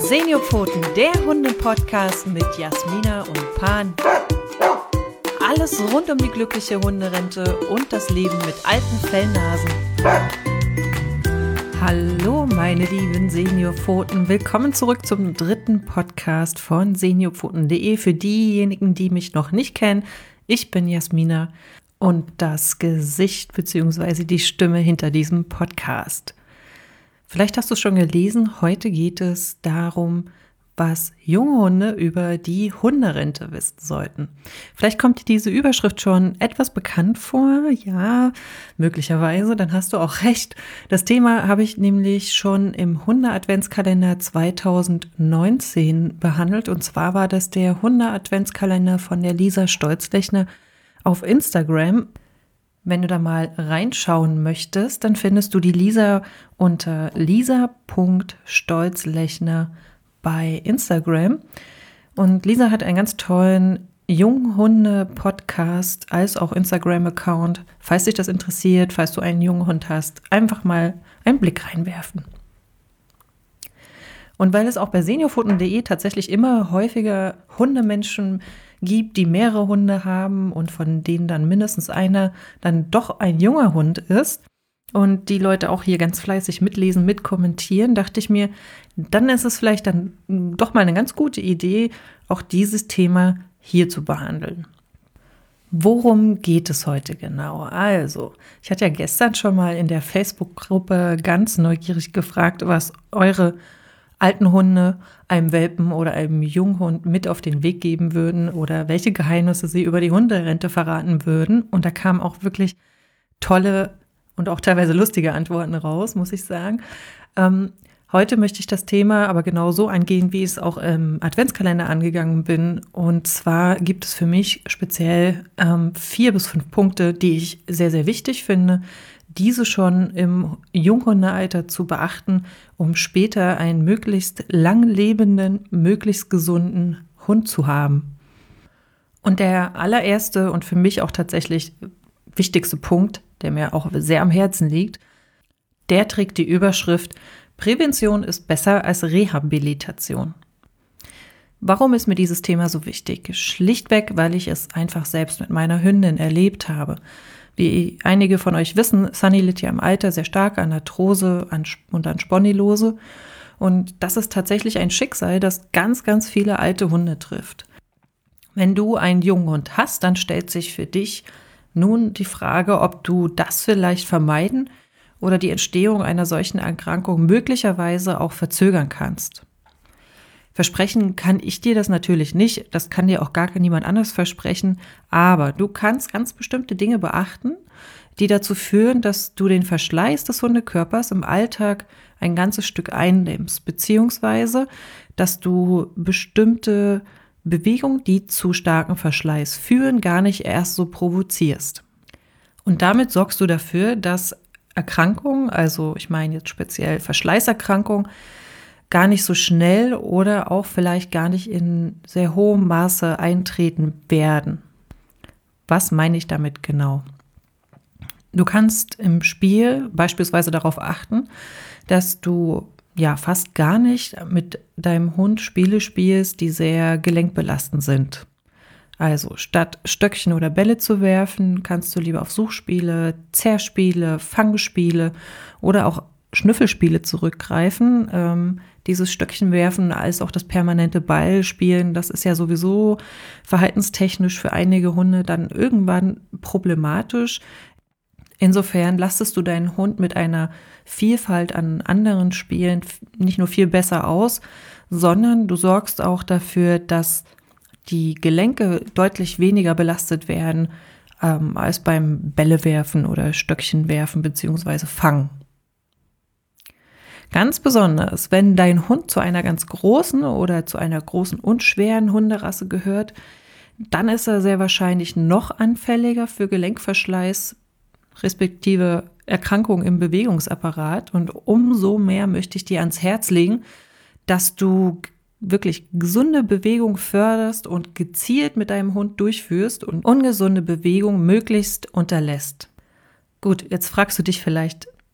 Seniorpfoten, der Hunde-Podcast mit Jasmina und Pan. Alles rund um die glückliche Hunderente und das Leben mit alten Fellnasen. Hallo meine lieben Seniorpfoten, willkommen zurück zum dritten Podcast von seniorpfoten.de. Für diejenigen, die mich noch nicht kennen, ich bin Jasmina und das Gesicht bzw. die Stimme hinter diesem Podcast. Vielleicht hast du es schon gelesen, heute geht es darum, was junge Hunde über die Hunderente wissen sollten. Vielleicht kommt dir diese Überschrift schon etwas bekannt vor. Ja, möglicherweise, dann hast du auch recht. Das Thema habe ich nämlich schon im Hunde-Adventskalender 2019 behandelt. Und zwar war das der Hunde-Adventskalender von der Lisa Stolzlechner auf Instagram. Wenn du da mal reinschauen möchtest, dann findest du die Lisa unter lisa.stolzlechner bei Instagram. Und Lisa hat einen ganz tollen Junghunde-Podcast als auch Instagram-Account. Falls dich das interessiert, falls du einen jungen Hund hast, einfach mal einen Blick reinwerfen. Und weil es auch bei seniorpfoten.de tatsächlich immer häufiger Hundemenschen gibt, die mehrere Hunde haben und von denen dann mindestens einer dann doch ein junger Hund ist und die Leute auch hier ganz fleißig mitlesen, mitkommentieren, dachte ich mir, dann ist es vielleicht dann doch mal eine ganz gute Idee, auch dieses Thema hier zu behandeln. Worum geht es heute genau? Also, ich hatte ja gestern schon mal in der Facebook-Gruppe ganz neugierig gefragt, was eure alten Hunde einem Welpen oder einem Junghund mit auf den Weg geben würden oder welche Geheimnisse sie über die Hunderente verraten würden. Und da kamen auch wirklich tolle und auch teilweise lustige Antworten raus, muss ich sagen. Heute möchte ich das Thema aber genau so angehen, wie ich es auch im Adventskalender angegangen bin. Und zwar gibt es für mich speziell 4 bis 5 Punkte, die ich sehr, sehr wichtig finde, diese schon im Junghundealter zu beachten, um später einen möglichst langlebenden, möglichst gesunden Hund zu haben. Und der allererste und für mich auch tatsächlich wichtigste Punkt, der mir auch sehr am Herzen liegt, der trägt die Überschrift: Prävention ist besser als Rehabilitation. Warum ist mir dieses Thema so wichtig? Schlichtweg, weil ich es einfach selbst mit meiner Hündin erlebt habe. Wie einige von euch wissen, Sunny litt ja im Alter sehr stark an Arthrose und an Spondylose. Und das ist tatsächlich ein Schicksal, das ganz, ganz viele alte Hunde trifft. Wenn du einen jungen Hund hast, dann stellt sich für dich nun die Frage, ob du das vielleicht vermeiden oder die Entstehung einer solchen Erkrankung möglicherweise auch verzögern kannst. Versprechen kann ich dir das natürlich nicht, das kann dir auch gar niemand anderes versprechen, aber du kannst ganz bestimmte Dinge beachten, die dazu führen, dass du den Verschleiß des Hundekörpers im Alltag ein ganzes Stück einnimmst, beziehungsweise dass du bestimmte Bewegungen, die zu starkem Verschleiß führen, gar nicht erst so provozierst. Und damit sorgst du dafür, dass Erkrankungen, also ich meine jetzt speziell Verschleißerkrankungen, gar nicht so schnell oder auch vielleicht gar nicht in sehr hohem Maße eintreten werden. Was meine ich damit genau? Du kannst im Spiel beispielsweise darauf achten, dass du ja fast gar nicht mit deinem Hund Spiele spielst, die sehr gelenkbelastend sind. Also statt Stöckchen oder Bälle zu werfen, kannst du lieber auf Suchspiele, Zerrspiele, Fangspiele oder auch Schnüffelspiele zurückgreifen. Dieses Stöckchen werfen als auch das permanente Ballspielen, das ist ja sowieso verhaltenstechnisch für einige Hunde dann irgendwann problematisch. Insofern lastest du deinen Hund mit einer Vielfalt an anderen Spielen nicht nur viel besser aus, sondern du sorgst auch dafür, dass die Gelenke deutlich weniger belastet werden als beim Bällewerfen oder Stöckchenwerfen bzw. Fangen. Ganz besonders, wenn dein Hund zu einer ganz großen oder zu einer großen und schweren Hunderasse gehört, dann ist er sehr wahrscheinlich noch anfälliger für Gelenkverschleiß, respektive Erkrankungen im Bewegungsapparat. Und umso mehr möchte ich dir ans Herz legen, dass du wirklich gesunde Bewegung förderst und gezielt mit deinem Hund durchführst und ungesunde Bewegung möglichst unterlässt. Gut, jetzt fragst du dich vielleicht,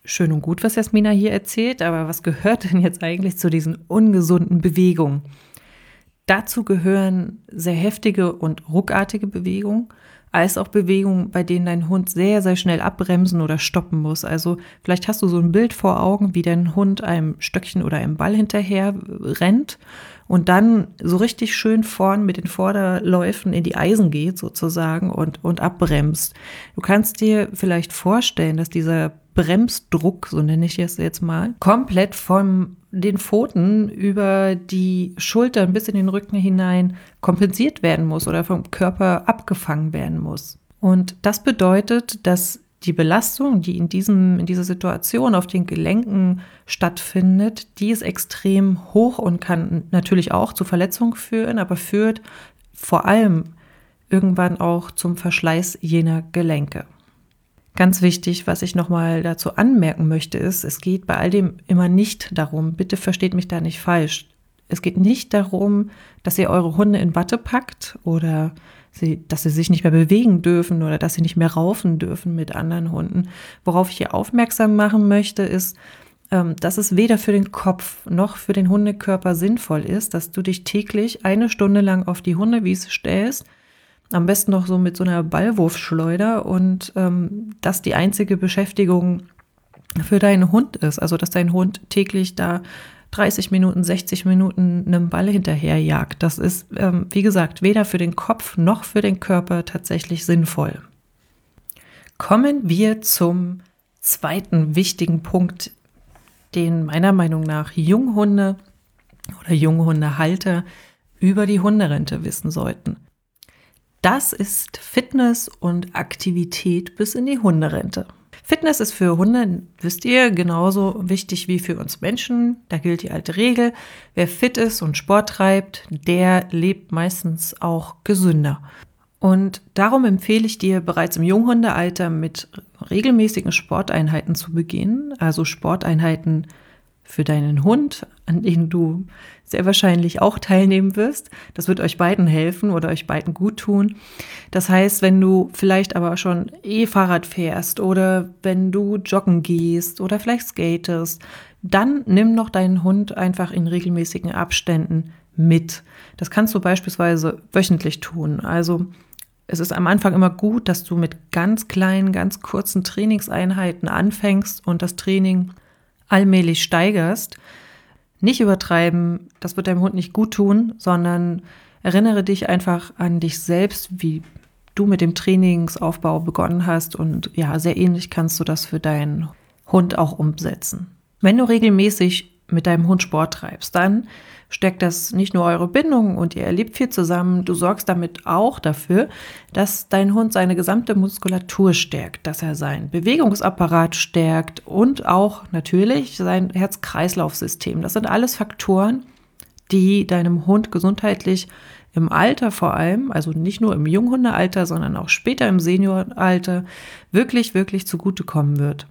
Schön und gut, was Jasmina hier erzählt, aber was gehört denn jetzt eigentlich zu diesen ungesunden Bewegungen? Dazu gehören sehr heftige und ruckartige Bewegungen, als auch Bewegungen, bei denen dein Hund sehr, sehr schnell abbremsen oder stoppen muss. Also vielleicht hast du so ein Bild vor Augen, wie dein Hund einem Stöckchen oder einem Ball hinterher rennt und dann so richtig schön vorn mit den Vorderläufen in die Eisen geht sozusagen und abbremst. Du kannst dir vielleicht vorstellen, dass dieser Bremsdruck, so nenne ich es jetzt mal, komplett von den Pfoten über die Schultern bis in den Rücken hinein kompensiert werden muss oder vom Körper abgefangen werden muss. Und das bedeutet, dass die Belastung, die in dieser Situation auf den Gelenken stattfindet, die ist extrem hoch und kann natürlich auch zu Verletzungen führen, aber führt vor allem irgendwann auch zum Verschleiß jener Gelenke. Ganz wichtig, was ich nochmal dazu anmerken möchte, ist, es geht bei all dem immer nicht darum, bitte versteht mich da nicht falsch, es geht nicht darum, dass ihr eure Hunde in Watte packt oder dass sie sich nicht mehr bewegen dürfen oder dass sie nicht mehr raufen dürfen mit anderen Hunden. Worauf ich hier aufmerksam machen möchte, ist, dass es weder für den Kopf noch für den Hundekörper sinnvoll ist, dass du dich täglich 1 Stunde lang auf die Hundewiese stellst, am besten noch so mit so einer Ballwurfschleuder und das die einzige Beschäftigung für deinen Hund ist. Also dass dein Hund täglich da 30 Minuten, 60 Minuten einem Ball hinterherjagt. Das ist, wie gesagt, weder für den Kopf noch für den Körper tatsächlich sinnvoll. Kommen wir zum zweiten wichtigen Punkt, den meiner Meinung nach Junghunde oder Junghundehalter über die Hunderente wissen sollten. Das ist Fitness und Aktivität bis in die Hunderente. Fitness ist für Hunde, wisst ihr, genauso wichtig wie für uns Menschen. Da gilt die alte Regel, wer fit ist und Sport treibt, der lebt meistens auch gesünder. Und darum empfehle ich dir, bereits im Junghundealter mit regelmäßigen Sporteinheiten zu beginnen, also Sporteinheiten für deinen Hund, an denen du sehr wahrscheinlich auch teilnehmen wirst. Das wird euch beiden helfen oder euch beiden gut tun. Das heißt, wenn du vielleicht aber schon Fahrrad fährst oder wenn du joggen gehst oder vielleicht skatest, dann nimm noch deinen Hund einfach in regelmäßigen Abständen mit. Das kannst du beispielsweise wöchentlich tun. Also es ist am Anfang immer gut, dass du mit ganz kleinen, ganz kurzen Trainingseinheiten anfängst und das Training allmählich steigerst. Nicht übertreiben, das wird deinem Hund nicht gut tun, sondern erinnere dich einfach an dich selbst, wie du mit dem Trainingsaufbau begonnen hast und ja, sehr ähnlich kannst du das für deinen Hund auch umsetzen. Wenn du regelmäßig mit deinem Hund Sport treibst, dann stärkt das nicht nur eure Bindung und ihr erlebt viel zusammen, du sorgst damit auch dafür, dass dein Hund seine gesamte Muskulatur stärkt, dass er seinen Bewegungsapparat stärkt und auch natürlich sein Herz-Kreislauf-System. Das sind alles Faktoren, die deinem Hund gesundheitlich im Alter vor allem, also nicht nur im Junghundealter, sondern auch später im Senioralter, wirklich, wirklich zugutekommen wird.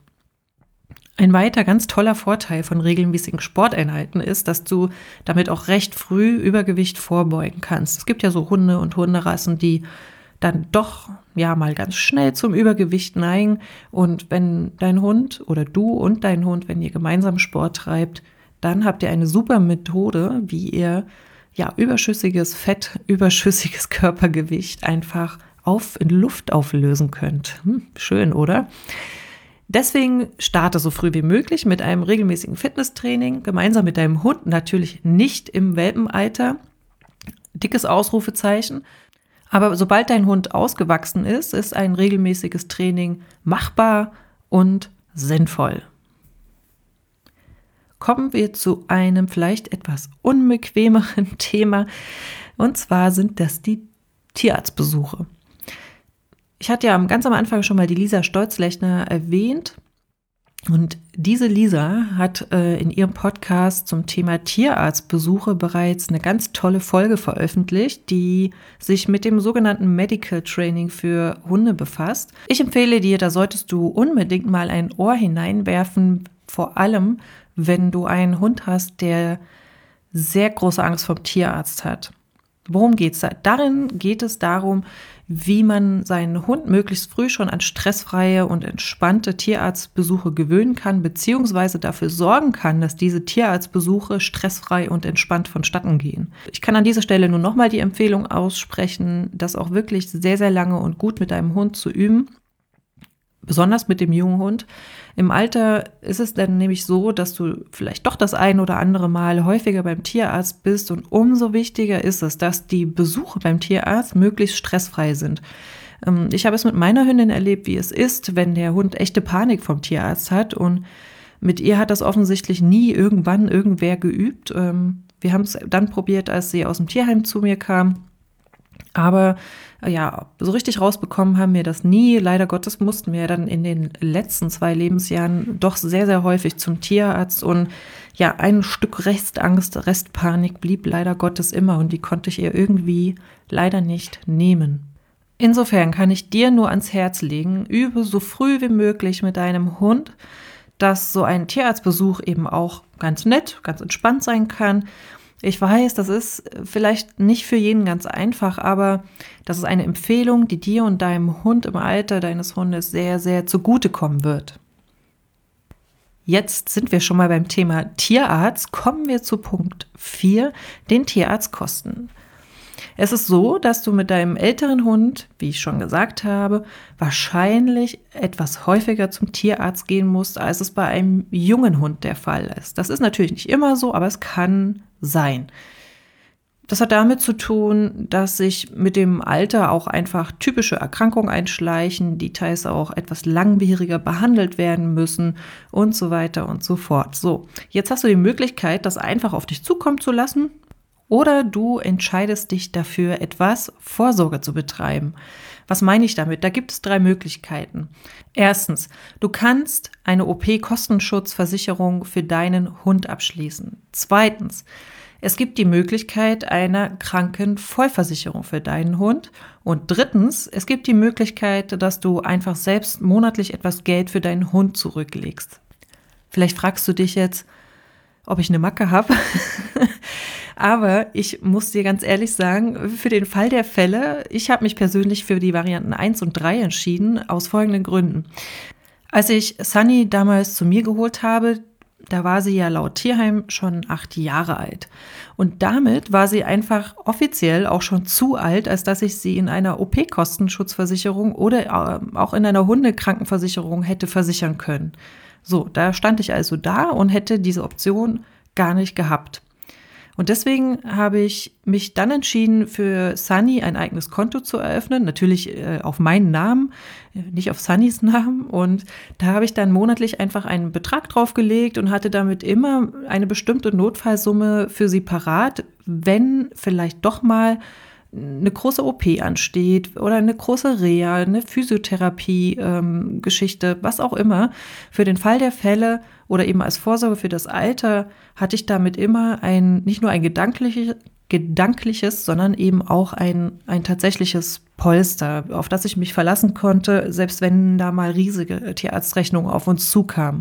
Ein weiter ganz toller Vorteil von regelmäßigen Sporteinheiten ist, dass du damit auch recht früh Übergewicht vorbeugen kannst. Es gibt ja so Hunde und Hunderassen, die dann doch ja mal ganz schnell zum Übergewicht neigen. Und wenn dein Hund oder du und dein Hund, wenn ihr gemeinsam Sport treibt, dann habt ihr eine super Methode, wie ihr ja überschüssiges Fett, überschüssiges Körpergewicht einfach in Luft auflösen könnt. Schön, oder? Deswegen starte so früh wie möglich mit einem regelmäßigen Fitnesstraining, gemeinsam mit deinem Hund, natürlich nicht im Welpenalter, dickes Ausrufezeichen. Aber sobald dein Hund ausgewachsen ist, ist ein regelmäßiges Training machbar und sinnvoll. Kommen wir zu einem vielleicht etwas unbequemeren Thema, und zwar sind das die Tierarztbesuche. Ich hatte ja ganz am Anfang schon mal die Lisa Stolzlechner erwähnt und diese Lisa hat in ihrem Podcast zum Thema Tierarztbesuche bereits eine ganz tolle Folge veröffentlicht, die sich mit dem sogenannten Medical Training für Hunde befasst. Ich empfehle dir, da solltest du unbedingt mal ein Ohr hineinwerfen, vor allem wenn du einen Hund hast, der sehr große Angst vor dem Tierarzt hat. Worum geht's da? Darin geht es darum, wie man seinen Hund möglichst früh schon an stressfreie und entspannte Tierarztbesuche gewöhnen kann, beziehungsweise dafür sorgen kann, dass diese Tierarztbesuche stressfrei und entspannt vonstatten gehen. Ich kann an dieser Stelle nur nochmal die Empfehlung aussprechen, das auch wirklich sehr, sehr lange und gut mit deinem Hund zu üben. Besonders mit dem jungen Hund. Im Alter ist es dann nämlich so, dass du vielleicht doch das ein oder andere Mal häufiger beim Tierarzt bist und umso wichtiger ist es, dass die Besuche beim Tierarzt möglichst stressfrei sind. Ich habe es mit meiner Hündin erlebt, wie es ist, wenn der Hund echte Panik vom Tierarzt hat, und mit ihr hat das offensichtlich nie irgendwann irgendwer geübt. Wir haben es dann probiert, als sie aus dem Tierheim zu mir kam. Aber ja, so richtig rausbekommen haben wir das nie. Leider Gottes mussten wir dann in den letzten 2 Lebensjahren doch sehr, sehr häufig zum Tierarzt. Und ja, ein Stück Restangst, Restpanik blieb leider Gottes immer, und die konnte ich ihr irgendwie leider nicht nehmen. Insofern kann ich dir nur ans Herz legen, übe so früh wie möglich mit deinem Hund, dass so ein Tierarztbesuch eben auch ganz nett, ganz entspannt sein kann. Ich weiß, das ist vielleicht nicht für jeden ganz einfach, aber das ist eine Empfehlung, die dir und deinem Hund im Alter deines Hundes sehr, sehr zugutekommen wird. Jetzt sind wir schon mal beim Thema Tierarzt. Kommen wir zu Punkt 4, den Tierarztkosten. Es ist so, dass du mit deinem älteren Hund, wie ich schon gesagt habe, wahrscheinlich etwas häufiger zum Tierarzt gehen musst, als es bei einem jungen Hund der Fall ist. Das ist natürlich nicht immer so, aber es kann sein. Das hat damit zu tun, dass sich mit dem Alter auch einfach typische Erkrankungen einschleichen, die teils auch etwas langwieriger behandelt werden müssen und so weiter und so fort. So, jetzt hast du die Möglichkeit, das einfach auf dich zukommen zu lassen, oder du entscheidest dich dafür, etwas Vorsorge zu betreiben. Was meine ich damit? Da gibt es 3 Möglichkeiten. Erstens, du kannst eine OP-Kostenschutzversicherung für deinen Hund abschließen. Zweitens, es gibt die Möglichkeit einer Krankenvollversicherung für deinen Hund. Und drittens, es gibt die Möglichkeit, dass du einfach selbst monatlich etwas Geld für deinen Hund zurücklegst. Vielleicht fragst du dich jetzt, ob ich eine Macke habe. Aber ich muss dir ganz ehrlich sagen, für den Fall der Fälle, ich habe mich persönlich für die Varianten 1 und 3 entschieden, aus folgenden Gründen. Als ich Sunny damals zu mir geholt habe, da war sie ja laut Tierheim schon 8 Jahre alt. Und damit war sie einfach offiziell auch schon zu alt, als dass ich sie in einer OP-Kostenschutzversicherung oder auch in einer Hundekrankenversicherung hätte versichern können. So, da stand ich also da und hätte diese Option gar nicht gehabt. Und deswegen habe ich mich dann entschieden, für Sunny ein eigenes Konto zu eröffnen, natürlich auf meinen Namen, nicht auf Sunnys Namen. Und da habe ich dann monatlich einfach einen Betrag draufgelegt und hatte damit immer eine bestimmte Notfallsumme für sie parat, wenn vielleicht doch mal eine große OP ansteht oder eine große Reha, eine Physiotherapie-Geschichte, was auch immer. Für den Fall der Fälle oder eben als Vorsorge für das Alter hatte ich damit immer nicht nur ein gedankliches, sondern eben auch ein tatsächliches Polster, auf das ich mich verlassen konnte, selbst wenn da mal riesige Tierarztrechnungen auf uns zukamen.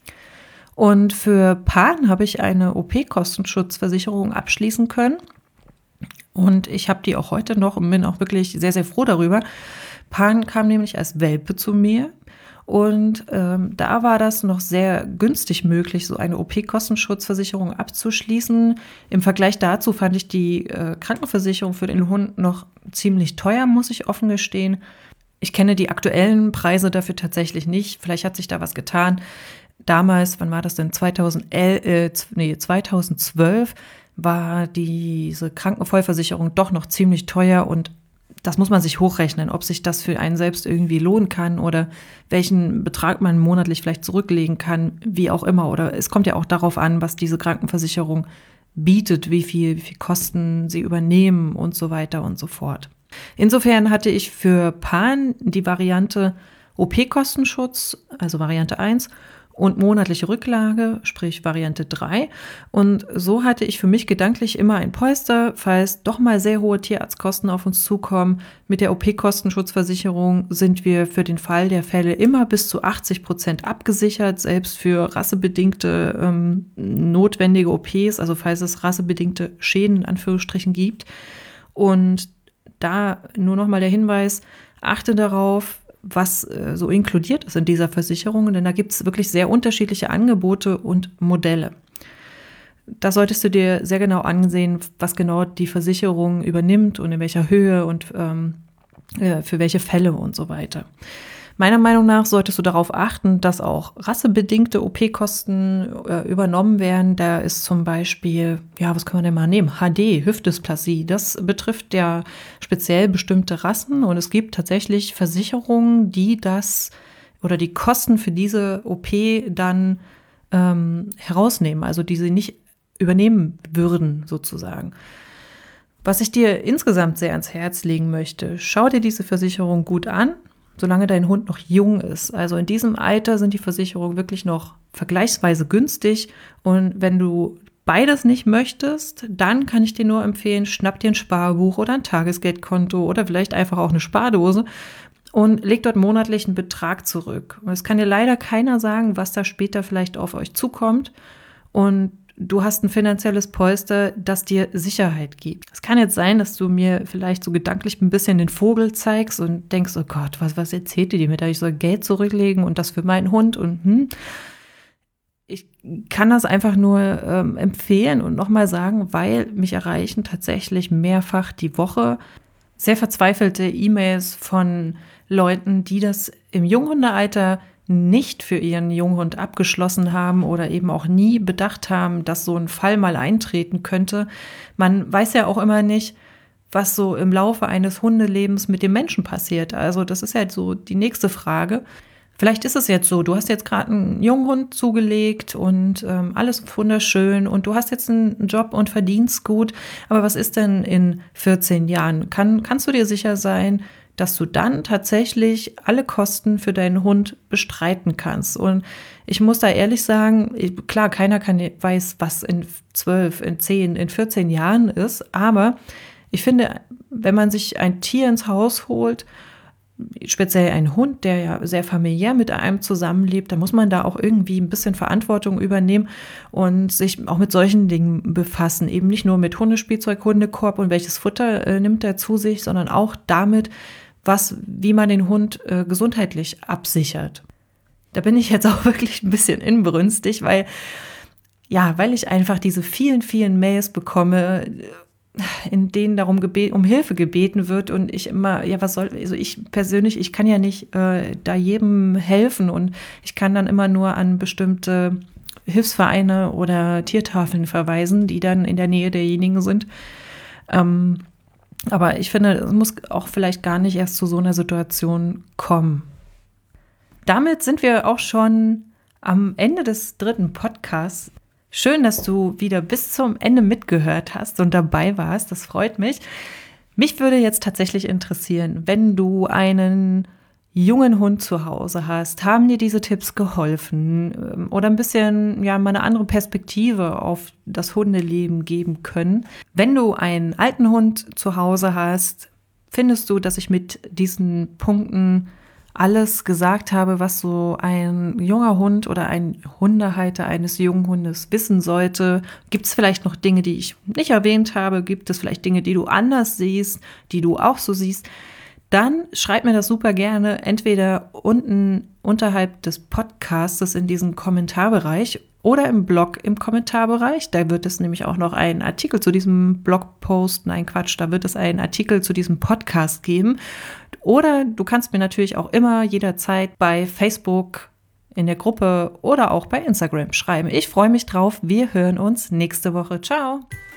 Und für Pan habe ich eine OP-Kostenschutzversicherung abschließen können. Und ich habe die auch heute noch und bin auch wirklich sehr, sehr froh darüber. Pan kam nämlich als Welpe zu mir, und da war das noch sehr günstig möglich, so eine OP-Kostenschutzversicherung abzuschließen. Im Vergleich dazu fand ich die Krankenversicherung für den Hund noch ziemlich teuer, muss ich offen gestehen. Ich kenne die aktuellen Preise dafür tatsächlich nicht. Vielleicht hat sich da was getan. Damals, wann war das denn? 2012 war diese Krankenvollversicherung doch noch ziemlich teuer, und das muss man sich hochrechnen, ob sich das für einen selbst irgendwie lohnen kann oder welchen Betrag man monatlich vielleicht zurücklegen kann, wie auch immer. Oder es kommt ja auch darauf an, was diese Krankenversicherung bietet, wie viel Kosten sie übernehmen und so weiter und so fort. Insofern hatte ich für Pan die Variante OP-Kostenschutz, also Variante 1, und monatliche Rücklage, sprich Variante 3. Und so hatte ich für mich gedanklich immer ein Polster, falls doch mal sehr hohe Tierarztkosten auf uns zukommen. Mit der OP-Kostenschutzversicherung sind wir für den Fall der Fälle immer bis zu 80% abgesichert, selbst für rassebedingte notwendige OPs, also falls es rassebedingte Schäden in Anführungsstrichen gibt. Und da nur nochmal der Hinweis, achte darauf, was so inkludiert ist in dieser Versicherung, denn da gibt es wirklich sehr unterschiedliche Angebote und Modelle. Da solltest du dir sehr genau ansehen, was genau die Versicherung übernimmt und in welcher Höhe und für welche Fälle und so weiter. Meiner Meinung nach solltest du darauf achten, dass auch rassebedingte OP-Kosten übernommen werden. Da ist zum Beispiel, was kann man denn mal nehmen? HD, Hüftdysplasie. Das betrifft ja speziell bestimmte Rassen und es gibt tatsächlich Versicherungen, die das oder die Kosten für diese OP dann herausnehmen, also die sie nicht übernehmen würden sozusagen. Was ich dir insgesamt sehr ans Herz legen möchte, schau dir diese Versicherung gut an, solange dein Hund noch jung ist. Also in diesem Alter sind die Versicherungen wirklich noch vergleichsweise günstig. Und wenn du beides nicht möchtest, dann kann ich dir nur empfehlen, schnapp dir ein Sparbuch oder ein Tagesgeldkonto oder vielleicht einfach auch eine Spardose und leg dort monatlich einen Betrag zurück. Und es kann dir leider keiner sagen, was da später vielleicht auf euch zukommt. Und du hast ein finanzielles Polster, das dir Sicherheit gibt. Es kann jetzt sein, dass du mir vielleicht so gedanklich ein bisschen den Vogel zeigst und denkst, oh Gott, was erzählt die mir da? Ich soll Geld zurücklegen und das für meinen Hund und Ich kann das einfach nur empfehlen und nochmal sagen, weil mich erreichen tatsächlich mehrfach die Woche sehr verzweifelte E-Mails von Leuten, die das im Junghundealter nicht für ihren Junghund abgeschlossen haben oder eben auch nie bedacht haben, dass so ein Fall mal eintreten könnte. Man weiß ja auch immer nicht, was so im Laufe eines Hundelebens mit dem Menschen passiert. Also das ist ja so die nächste Frage. Vielleicht ist es jetzt so, du hast jetzt gerade einen Junghund zugelegt und alles wunderschön und du hast jetzt einen Job und verdienst gut. Aber was ist denn in 14 Jahren? Kannst du dir sicher sein, dass du dann tatsächlich alle Kosten für deinen Hund bestreiten kannst? Und ich muss da ehrlich sagen, klar, keiner weiß, was in 12, in 10, in 14 Jahren ist. Aber ich finde, wenn man sich ein Tier ins Haus holt, speziell ein Hund, der ja sehr familiär mit einem zusammenlebt, da muss man da auch irgendwie ein bisschen Verantwortung übernehmen und sich auch mit solchen Dingen befassen. Eben nicht nur mit Hundespielzeug, Hundekorb und welches Futter nimmt er zu sich, sondern auch damit, wie man den Hund gesundheitlich absichert. Da bin ich jetzt auch wirklich ein bisschen inbrünstig, weil ich einfach diese vielen, vielen Mails bekomme, in denen um Hilfe gebeten wird und ich immer, ich persönlich, ich kann ja nicht da jedem helfen und ich kann dann immer nur an bestimmte Hilfsvereine oder Tiertafeln verweisen, die dann in der Nähe derjenigen sind. Aber ich finde, es muss auch vielleicht gar nicht erst zu so einer Situation kommen. Damit sind wir auch schon am Ende des 3. Podcasts. Schön, dass du wieder bis zum Ende mitgehört hast und dabei warst. Das freut mich. Mich würde jetzt tatsächlich interessieren, wenn du einen jungen Hund zu Hause hast, haben dir diese Tipps geholfen oder ein bisschen mal eine andere Perspektive auf das Hundeleben geben können? Wenn du einen alten Hund zu Hause hast, findest du, dass ich mit diesen Punkten alles gesagt habe, was so ein junger Hund oder ein Hundehalter eines jungen Hundes wissen sollte? Gibt es vielleicht noch Dinge, die ich nicht erwähnt habe? Gibt es vielleicht Dinge, die du anders siehst, die du auch so siehst? Dann schreib mir das super gerne entweder unten unterhalb des Podcastes in diesem Kommentarbereich oder im Blog im Kommentarbereich. Da wird es nämlich auch noch einen Artikel zu diesem Blogpost, da wird es einen Artikel zu diesem Podcast geben. Oder du kannst mir natürlich auch immer jederzeit bei Facebook in der Gruppe oder auch bei Instagram schreiben. Ich freue mich drauf. Wir hören uns nächste Woche. Ciao!